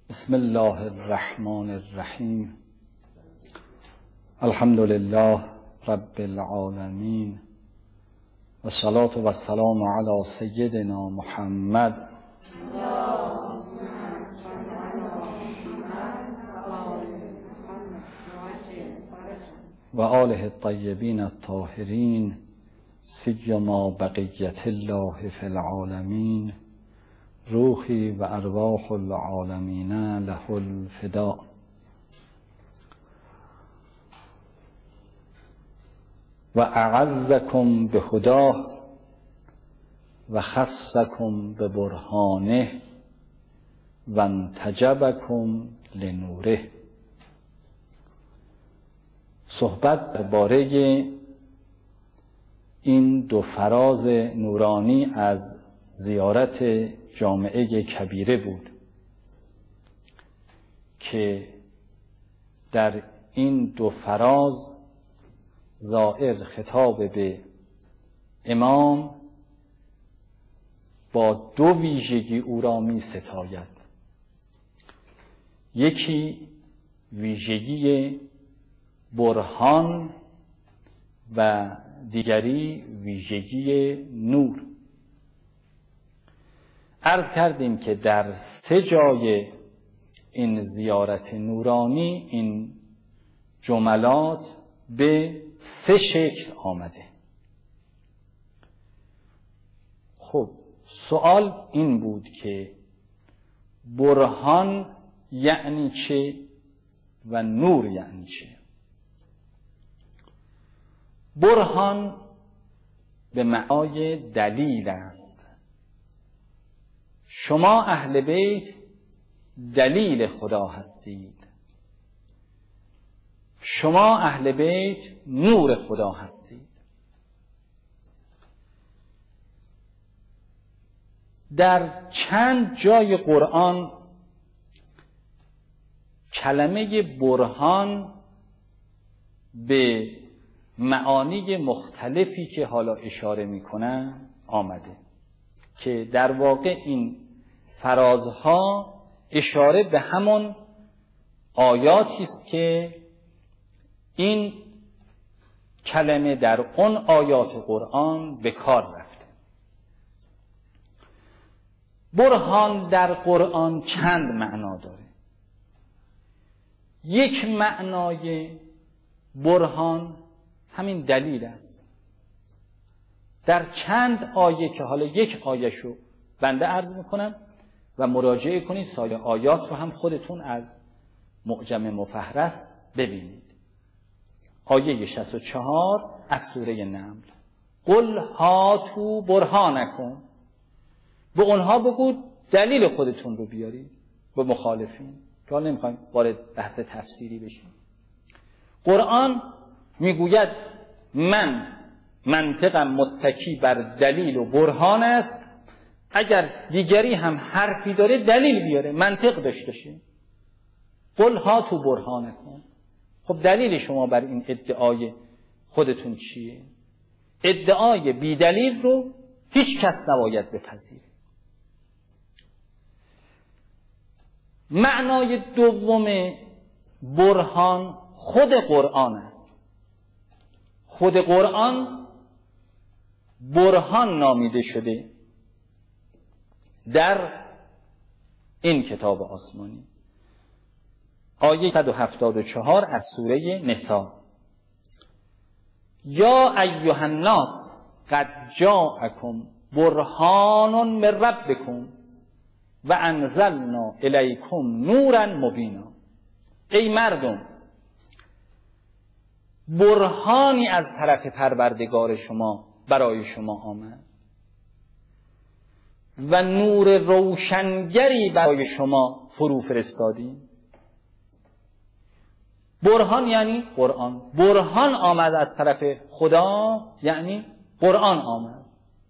بسم الله الرحمن الرحیم. الحمد لله رب العالمین و الصلاة و السلام علی سیدنا محمد و آله الطیبین الطاهرین سیما بقیت الله فی العالمین روحی و ارواح العالمین له الفداء. و اعزکم بهداه و خصکم ببرهانه و انتجبکم لنوره. صحبت درباره این دو فراز نورانی از زیارت جامعه کبیره بود که در این دو فراز زائر خطاب به امام با دو ویژگی او را می ستاید. یکی ویژگی برهان و دیگری ویژگی نور. عرض کردیم که در سه جای این زیارت نورانی این جملات به سه شکل آمده. خب سوال این بود که برهان یعنی چه و نور یعنی چه؟ برهان به معنای دلیل است. شما اهل بیت دلیل خدا هستید. شما اهل بیت نور خدا هستید. در چند جای قرآن کلمه برهان به معانی مختلفی که حالا اشاره میکنم آمده که در واقع این فرازها اشاره به همون آیاتی است که این کلمه در اون آیات قرآن به کار رفته. برهان در قرآن چند معنا داره. یک معنای برهان همین دلیل است. در چند آیه که حالا یک آیه‌شو بنده عرض میکنم و مراجعه کنید، سایر آیات رو هم خودتون از معجم مفهرس ببینید. آیه 64 از سوره نمل: قل هاتوا برهانکم، به اونها بگو دلیل خودتون رو بیارید به مخالفین، که حالا نمیخوایم وارد بحث تفسیری بشیم. قرآن میگوید من منطقم متکی بر دلیل و برهان است. اگر دیگری هم حرفی داره دلیل بیاره، منطق داشته باشه. قل هاتوا برهانکم. خب دلیل شما بر این ادعای خودتون چیه؟ ادعای بی دلیل رو هیچ کس نباید بپذیره. معنای دوم برهان خود قرآن است. خود قرآن برهان نامیده شده در این کتاب آسمانی. آیه 174 از سوره نساء: یا ایها الناس قد جاءکم برهان من ربکم و انزلنا الیکم نورا مبینا. ای مردم، برهانی از طرف پروردگار شما برای شما آمد و نور روشنگری برای شما فرو فرستادیم. برهان یعنی قرآن. برهان آمد از طرف خدا یعنی قرآن آمد.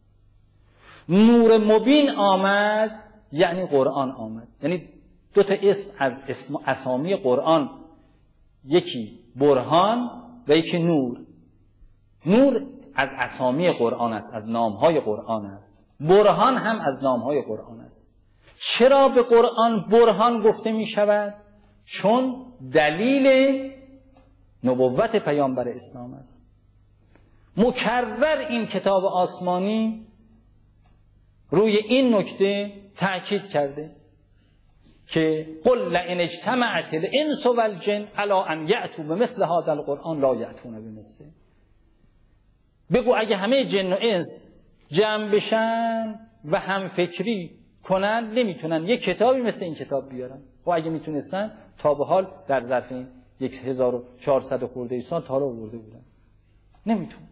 نور مبین آمد یعنی قرآن آمد. یعنی دو تا اسم از اسامی قرآن، یکی برهان و یکی نور. نور از اسامی قرآن است، از نامهای قرآن است. برهان هم از نامهای قرآن است. چرا به قرآن برهان گفته می شود؟ چون دلیل نبوت پیامبر اسلام است. مکرر این کتاب آسمانی روی این نکته تأکید کرده که قل لئن اجتمعت الانس والجن علی ان یأتوا بمثل هذا القرآن لا یأتون بمثله. بگو اگه همه جن و انس جمع بشن و هم فکری کنن نمیتونن یک کتابی مثل این کتاب بیارن. خب اگه میتونستن تا به حال در ظرف این 1400 خورده سال تا حالا آورده بودن. نمیتونن.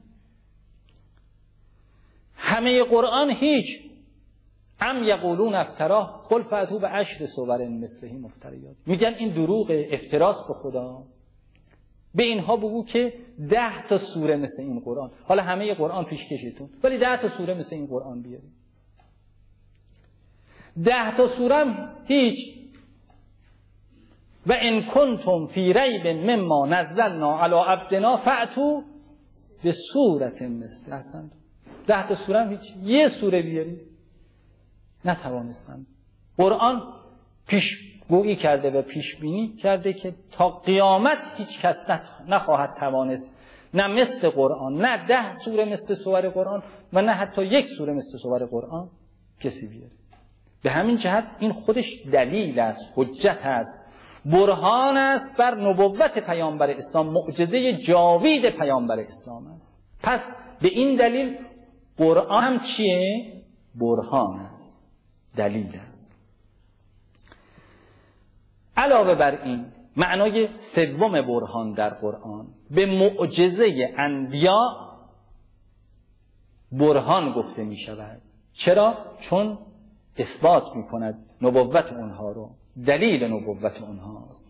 همه قرآن هیچ. ام یقولون افتراه قل فأتوا بعشر سور مثله مفتریات. میگن این دروغ، افتراست به خدا. به اینها بگو که 10 تا سوره مثل این قرآن، حالا همه قرآن پیش کشیتون، ولی 10 تا سوره مثل این قرآن بیارید. 10 تا سوره هیچ. و ان کنتم فی ریب مما نزلنا علی عبدنا فأتوا بسورة مثل. اصلا 10 تا سوره هیچ. یه سوره بیارید. نتوانستند. قرآن پیشگویی کرده و پیش بینی کرده که تا قیامت هیچ کس نخواهد توانست نه مثل قرآن، نه 10 سوره مثل سور قرآن و نه حتی یک سوره مثل سور قرآن کسی بیاره. به همین جهت این خودش دلیل است، حجت است، برهان است بر نبوت پیامبر اسلام، معجزه جاوید پیامبر اسلام است. پس به این دلیل قرآن هم چیه؟ برهان است، دلیل است. علاوه بر این معنای سوم برهان در قرآن به معجزه انبیا برهان گفته می شود. چرا؟ چون اثبات می کند نبوت اونها رو، دلیل نبوت اونها است.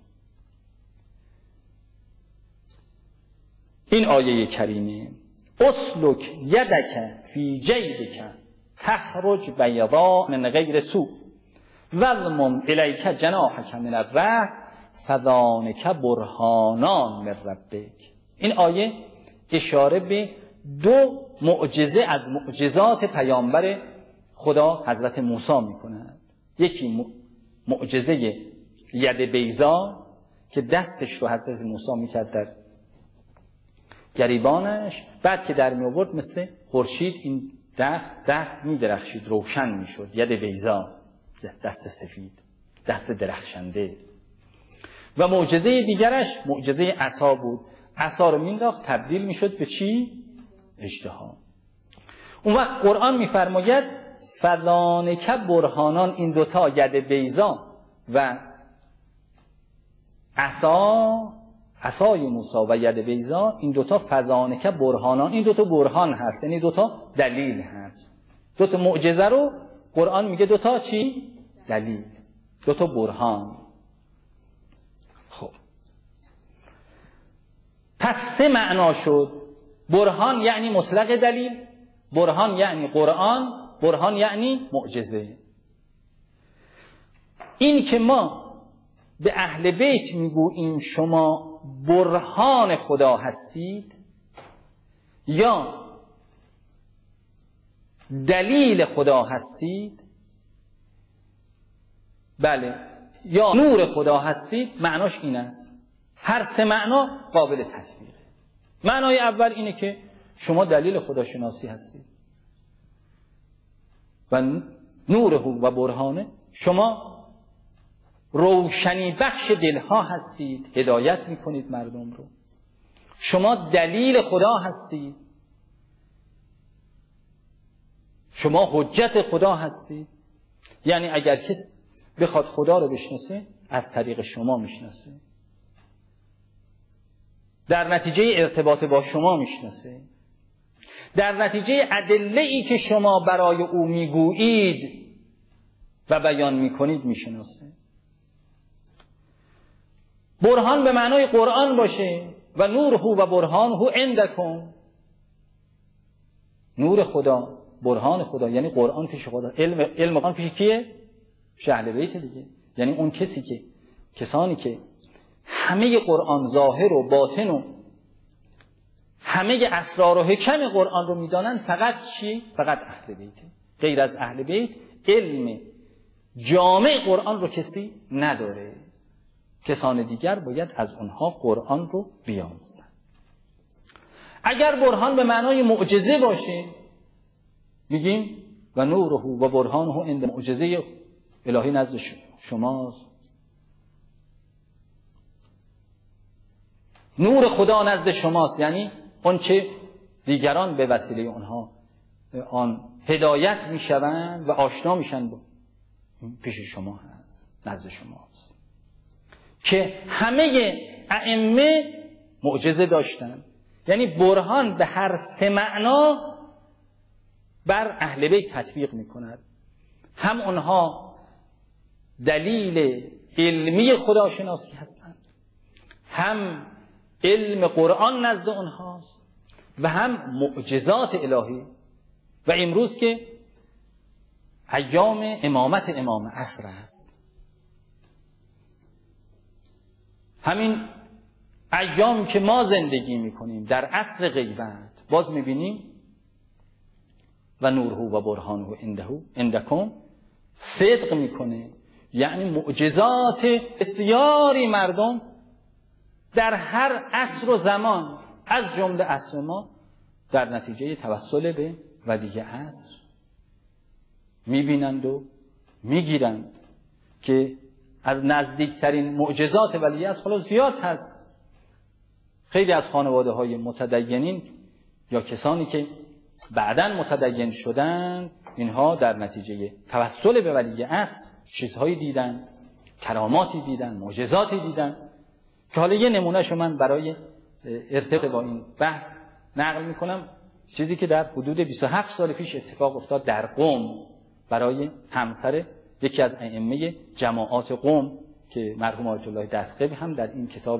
این آیه کریمه اسلک یدک فی جیبک تخرج بیضاء من غیر سوء والمم الیک جناحک من الرحم فذانک برهانان من ربک. این آیه اشاره به 2 معجزه از معجزات پیامبر خدا حضرت موسی میکند. یکی معجزه ید بیضا که دستش رو حضرت موسی میکرد در گریبانش، بعد که در می آورد مثل خورشید این دست می درخشید، روشن می شد. ید بیضا، دست سفید، دست درخشنده. و معجزه دیگرش معجزه عصا بود. عصا رو مینداخت تبدیل می شد به چی؟ اژدها. اون وقت قرآن می فرماید فذانک برهانان. این دوتا ید بیضا و عصای موسی و ید بیضا، این دوتا فذانک برهانان، این دوتا برهان هست، یعنی دوتا دلیل هست. دوتا معجزه رو قرآن میگه دوتا چی؟ دلیل، دوتا برهان. خب پس 3 معنا شد. برهان یعنی مطلق دلیل، برهان یعنی قرآن، برهان یعنی معجزه. این که ما به اهل بیت میگوییم شما برهان خدا هستید یا دلیل خدا هستید، بله، یا نور خدا هستید، معناش این است. هر 3 معنا قابل تطبیقه. معنای اول اینه که شما دلیل خداشناسی هستید و نوره و برهانه، شما روشنی بخش دلها هستید، هدایت میکنید مردم رو. شما دلیل خدا هستید، شما حجت خدا هستید. یعنی اگر کسی بخواد خدا رو بشناسه از طریق شما میشناسه، در نتیجه ارتباط با شما میشناسه، در نتیجه ادله‌ای که شما برای او میگویید و بیان میکنید میشناسه. برهان به معنای قرآن باشه و نوره و برهانه عندکم. نور خدا، برهان خدا یعنی قرآن پیش خدا. علم قرآن پیش کیه؟ پیش اهل بیت دیگه. یعنی اون کسانی که همه قرآن ظاهر و باطن و همه اسرار و حکم قرآن رو میدانن، فقط چی؟ فقط اهل بیت. غیر از اهل بیت علم جامع قرآن رو کسی نداره. کسان دیگر باید از اونها قرآن رو بیاموزن. اگر برهان به معنای معجزه باشه میگیم و نوره و برهانه عند معجزه الهی نزد شماست. نور خدا نزد شماست، یعنی اون چه دیگران به وسیله اونها آن هدایت میشوند و آشنا میشن با پیش شما هست، نزد شماست. که همه ائمه معجزه داشتن، یعنی برهان به هر سه معنا بر اهل بیت تطبیق میکند. هم اونها دلیل علمی خداشناسی هستند، هم علم قرآن نزد اونهاست و هم معجزات الهی. و امروز که ایام امامت امام عصر است، همین ایام که ما زندگی میکنیم در عصر غیبت، باز میبینیم و نوره و برهانه عندکم صدق میکنه. یعنی معجزات بسیاری مردم در هر عصر و زمان از جمله عصر ما در نتیجه توسل به ولی عصر میبینند و میگیرند که از نزدیکترین معجزات ولی عصر خلاص زیاد هست. خیلی از خانواده های متدینین یا کسانی که بعداً متدین شدند، اینها در نتیجه توسل به ولی عصر چیزهایی دیدن، کراماتی دیدن، معجزاتی دیدن که حالا یه نمونهشو من برای ارتباط با این بحث نقل میکنم. چیزی که در حدود 27 سال پیش اتفاق افتاد در قم برای همسر یکی از ائمه جماعات قم که مرحوم آیت الله دستقیب هم در این کتاب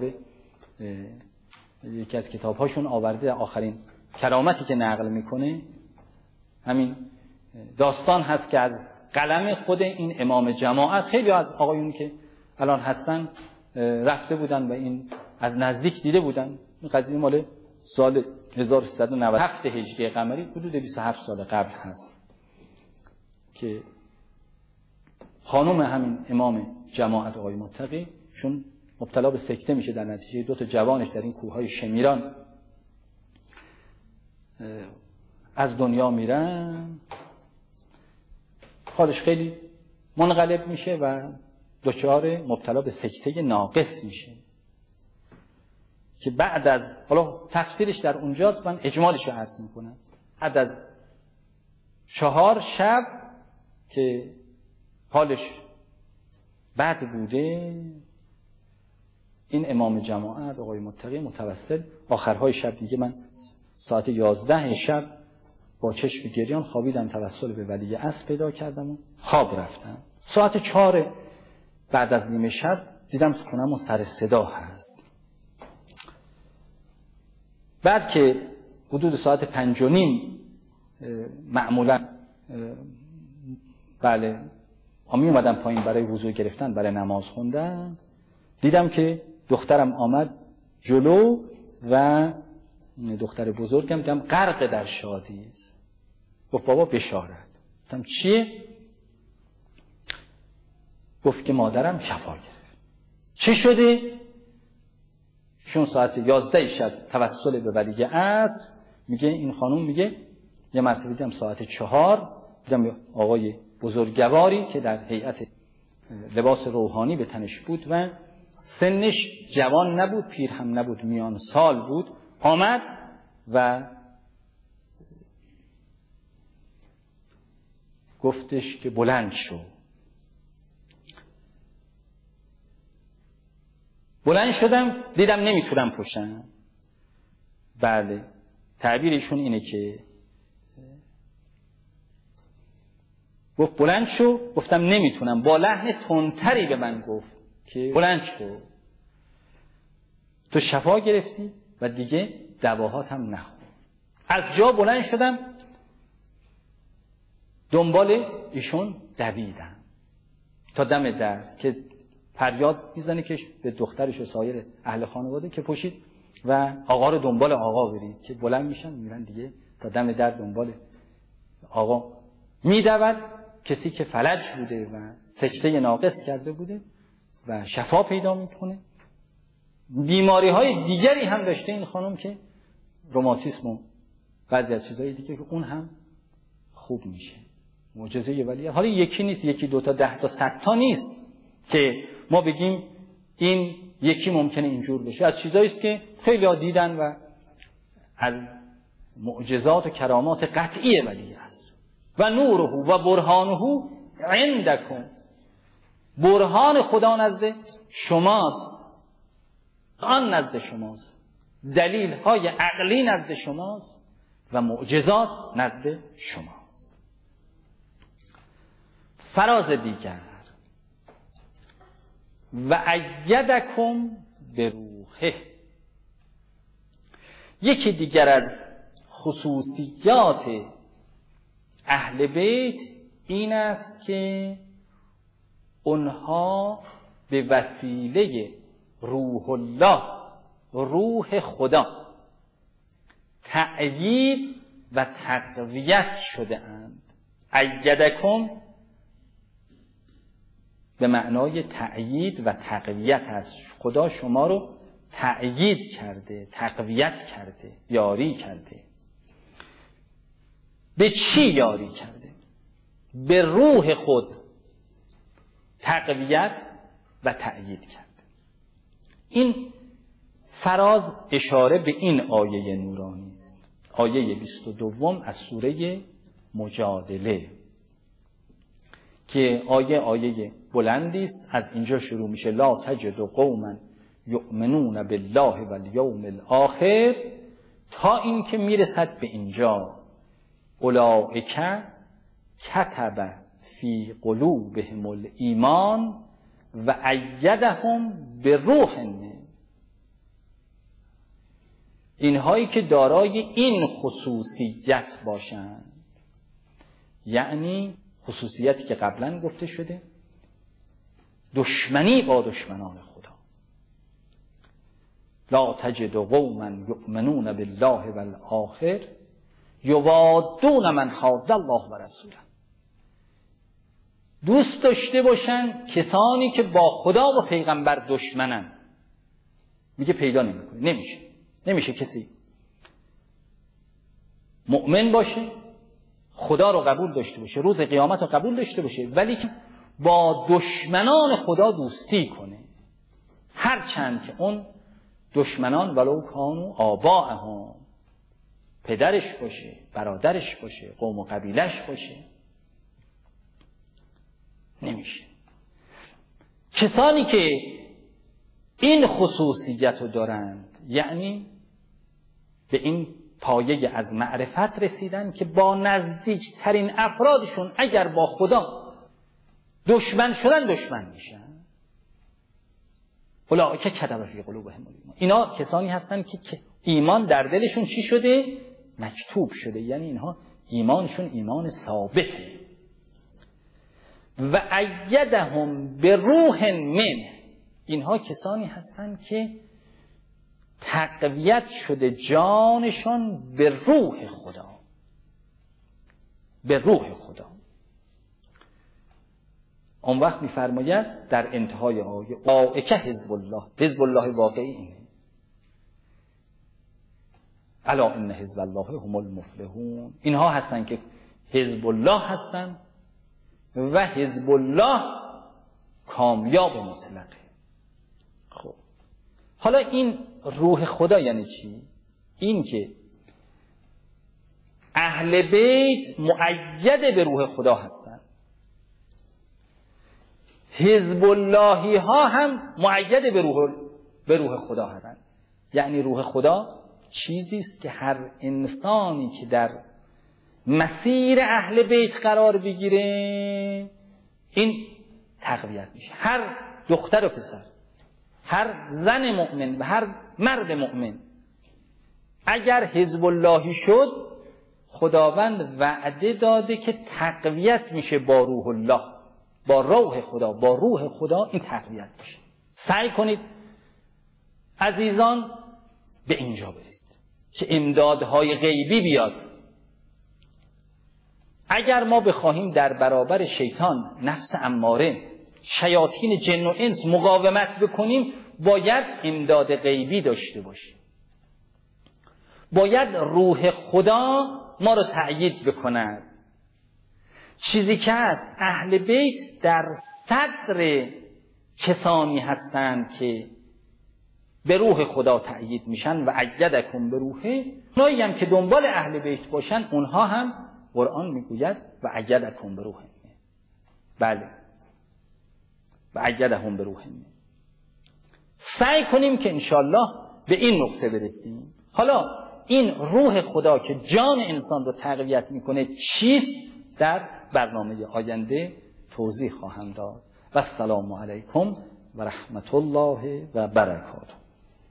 یکی از کتابهاشون آورده. آخرین کرامتی که نقل میکنه همین داستان هست که از قلم خود این امام جماعت خیلی از آقایون که الان هستن رفته بودن و این از نزدیک دیده بودن. این قضیه مال سال 1397 هجری قمری، حدود 27 سال قبل هست که خانم همین امام جماعت آقای متقی شون مبتلا به سکته میشه در نتیجه 2 تا جوانش در این کوههای شمیران از دنیا میرن. حالش خیلی منقلب میشه و دچار مبتلا به سکته ناقص میشه که بعد از، حالا تفسیرش در اونجاست، من اجمالش رو عرض میکنم، بعد از 4 شب که حالش بد بوده، این امام جماعت آقای متقی متوسل آخرهای شب دیگه، من ساعت 11 شب با چشم گریان خوابیدم، توسل به ولی عصر پیدا کردم و خواب رفتم. ساعت 4 بعد از نیمه شب دیدم خونم و سر صدا هست. بعد که حدود ساعت 5:30 معمولا بله می اومدم پایین برای وضو گرفتن، برای نماز خوندن، دیدم که دخترم آمد جلو و دختر بزرگم دیدم غرق در شادی است. گفت بابا بشارت. گفتم چیه؟ گفت که مادرم شفا گرفت. چی شده؟ شون ساعت 11 شب توسل به ولی عصر میگه، این خانوم میگه یه مرتبه دیدم ساعت 4 دیدم آقای بزرگواری که در هیئت لباس روحانی به تنش بود و سنش جوان نبود، پیر هم نبود، میان سال بود، آمد و گفتش که بلند شو. بلند شدم، دیدم نمیتونم پشتم. بله تعبیرشون اینه که گفت بلند شو، گفتم نمیتونم، با لحن تندتری به من گفت که بلند شو، تو شفا گرفتی و دیگه دواهات هم نخور. از جا بلند شدم، دنبال ایشون دویدم تا دم در که فریاد میزنه که به دخترش و سایر اهل خانواده که پشید و آقا رو دنبال آقا برید، که بلند میشن میرن دیگه تا دم در دنبال آقا میدود کسی که فلج بوده و سکته ناقص کرده بوده و شفا پیدا میکنه. بیماری های دیگری هم داشته این خانم که روماتیسم و بعضی از چیزهای دیگه که اون هم خوب میشه. معجزه ولی حالا یکی نیست، یکی دو تا 10 تا 100 تا نیست که ما بگیم این یکی ممکنه اینجور بشه. از چیزایی است که خیلی ها دیدن و از معجزات و کرامات قطعی ولی عصر. و نوره و برهانه عندکم، برهان خدا نزد شماست، آن نزد شماست، دلیل های عقلی نزد شماست و معجزات نزد شماست. فراز دیگر و ایدکم بروحه، یکی دیگر از خصوصیات اهل بیت این است که اونها به وسیله روح الله، روح خدا، تأیید و تقویت شده اند. ایدکم به معنای تأیید و تقویت است. خدا شما رو تأیید کرده، تقویت کرده، یاری کرده. به چی یاری کرده؟ به روح خود تقویت و تأیید کرده. این فراز اشاره به این آیه نورانی است، آیه 22 از سوره مجادله که آیه بلندی است. از اینجا شروع میشه لا تجد قوما یؤمنون بالله والیوم الاخر تا این که میرسد به اینجا اولئک کتب فی قلوبهم الایمان و ایدهم بروح منه. اینهایی که دارای این خصوصیت باشند، یعنی خصوصیتی که قبلا گفته شده، دشمنی با دشمنان خدا. لا تجد قوما یؤمنون بالله والآخر یوادون من حاد الله و رسوله، دوست داشته باشن کسانی که با خدا و پیغمبر دشمنن. میگه پیدا نمیکنه، نمیشه کسی مؤمن باشه، خدا رو قبول داشته باشه، روز قیامت رو قبول داشته باشه، ولی که با دشمنان خدا دوستی کنه، هرچند که اون دشمنان ولو کانوا آباءهم، پدرش باشه، برادرش باشه، قوم و قبیلش باشه. نمیشه. کسانی که این خصوصیت رو دارند، یعنی به این پایه از معرفت رسیدن که با نزدیکترین افرادشون اگر با خدا دشمن شدن دشمن میشن. اولئک کتب فی قلوبهم الایمان، اینا کسانی هستن که ایمان در دلشون چی شده؟ مکتوب شده، یعنی اینها ایمانشون ایمان ثابته. و ایدهم بروح من، اینها کسانی هستند که تقویت شده جانشان به روح خدا، به روح خدا. اون وقت می‌فرماید در انتهای آیه اولئک حزب الله، حزب الله واقعی اینه. الا ان حزب الله هم المفلحون، اینها هستن که حزب الله هستن و حزب الله کامیاب مطلقه. خب حالا این روح خدا یعنی چی؟ این که اهل بیت مؤید به روح خدا هستن، حزب اللهی ها هم مؤید به روح خدا هستن. یعنی روح خدا چیزی است که هر انسانی که در مسیر اهل بیت قرار بگیره این تقویت میشه. هر دختر و پسر، هر زن مؤمن و هر مرد مؤمن اگر حزب اللهی شد، خداوند وعده داده که تقویت میشه با روح الله، با روح خدا، با روح خدا این تقویت میشه. سعی کنید عزیزان به اینجا برسید که امدادهای غیبی بیاد. اگر ما بخواهیم در برابر شیطان، نفس اماره، شیاطین جن و انس مقاومت بکنیم، باید امداد غیبی داشته باشیم. باید روح خدا ما رو تأیید بکند. چیزی که از اهل بیت در صدر کسانی هستند که به روح خدا تأیید میشن و ایدکم به روحه. اونایی هم که دنبال اهل بیت باشن، اونها هم قرآن میگوید و ایدکم به روحه. بله، و ایدهم به روحه. سعی کنیم که انشالله به این نقطه برسیم. حالا این روح خدا که جان انسان رو تقویت میکنه چیست؟ در برنامه آینده توضیح خواهم داد. و السلام علیکم و رحمت الله و برکاته.